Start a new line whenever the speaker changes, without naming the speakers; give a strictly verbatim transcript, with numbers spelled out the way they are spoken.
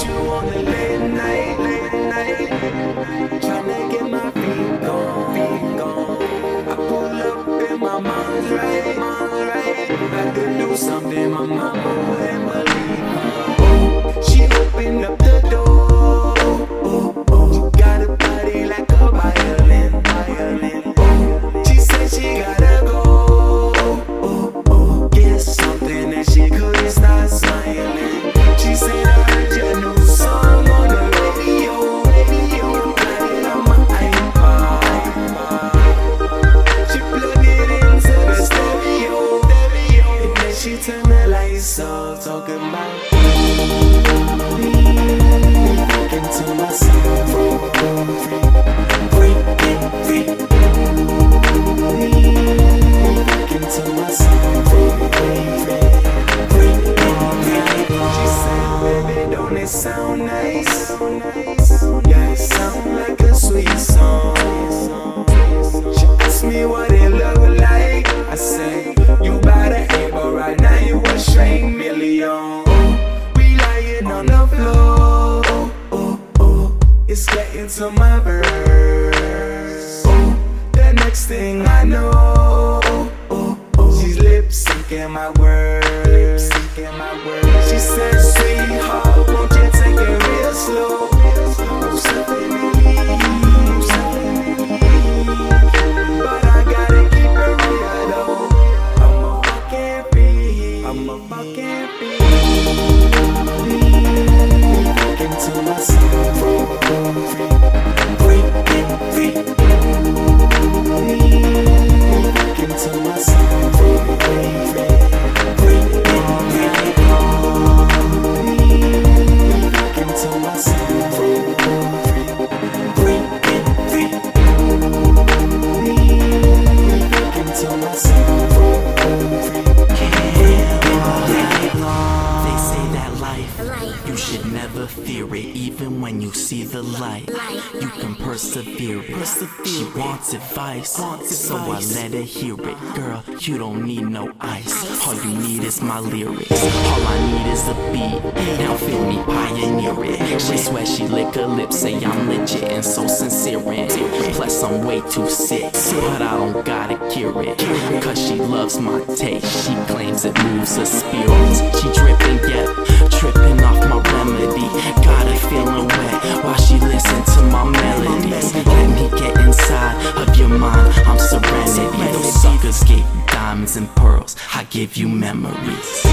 you on the late night, late night. Tryna get my feet gone, feet gone. I pull up and my mom's right, mom's right. About to do something my mama wouldn't believe. Oh, she opened up the door. Oh, oh, she got a body like a violin, violin. Oh, she said she gotta go. Oh, oh, get something that she couldn't stop smiling. She said I heard your new song on the radio, radio. Got it on my iPod. She plugged it into the stereo, stereo. And then she turned the lights off, talking about me. Into myself, break it free. Me into myself, break it free. She said, baby, don't it sound nice? Yeah, it sound like a sweet song. She asked me what it look like. I said, you bout to hate, but right now you a straight million. We lying on the floor. Oh, oh, it's getting to my verse. Oh, the next thing I know, oh, oh, she's lip syncing my words, lip syncing my words. She said, sweetheart, won't you take it real slow? No subliminally, no subliminally. But I gotta keep it real though. I'm a fucking free, I'm a fucking free. Into myself, break it free. Into myself, break it free. Into myself, break it free. Into myself,
they say that life, you should never fear it. Even when you see the light, you can persevere it. She wants advice, so I let her hear it. Girl, you don't need no ice, all you need is my lyrics. All I need is a beat, now feel me pioneer it. She swears she lick her lips, say I'm legit and so sincere in it. Plus I'm way too sick, but I don't gotta cure it, cause she loves my taste. She claims it moves her spirits. She dripping, yep, tripping off my remedy. Got her feeling wet while she listen to my melodies. Let me get inside of your mind, I'm serenity. Those suckers gave you diamonds and pearls, I give you memories.